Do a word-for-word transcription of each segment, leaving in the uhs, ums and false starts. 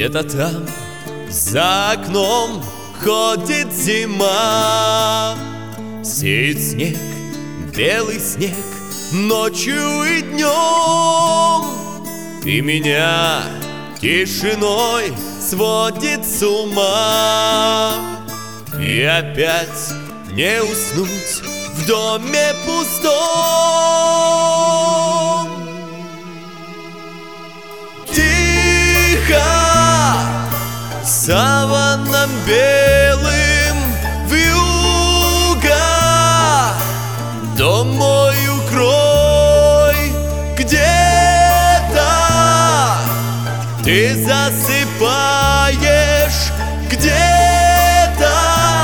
Где-то там за окном ходит зима, сеет снег, белый снег, ночью и днем. И меня тишиной сводит с ума. И опять не уснуть в доме пустом. Тихо саваном белым вьюга, дом мой укрой, где-то ты засыпаешь, где-то,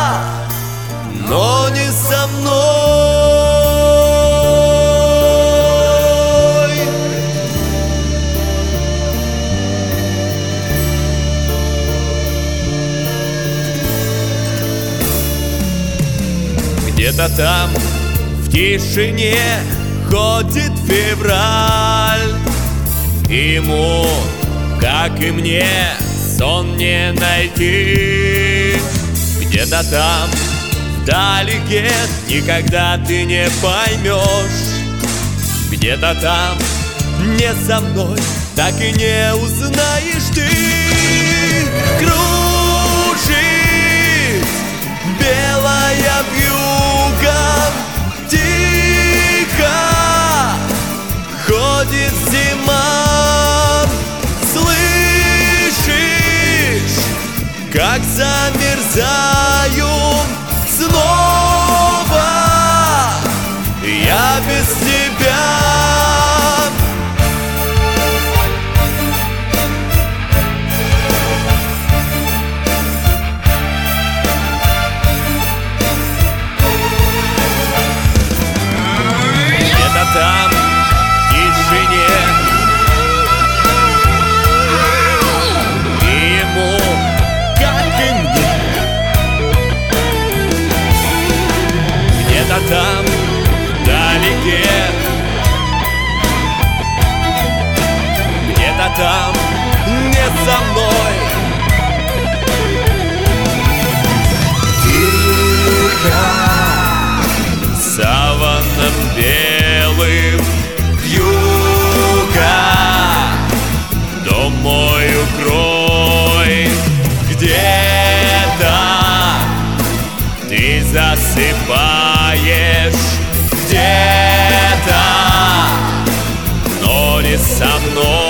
но не со мной. Где-то там в тишине ходит февраль, и ему, как и мне, сон не найти. Где-то там вдалеке никогда ты не поймешь, где-то там не со мной так и не узнаешь ты. Кружит белая вьюга, тихо ходит зима. Слышишь, как замерзаю снова я без тебя. Где-то там в тишине, и ему, как и мне, где-то там вдалеке, где-то там не со мной. Тихо саваном белым вьюга, дом мой укрой, где-то ты засыпаешь, где-то, но не со мной.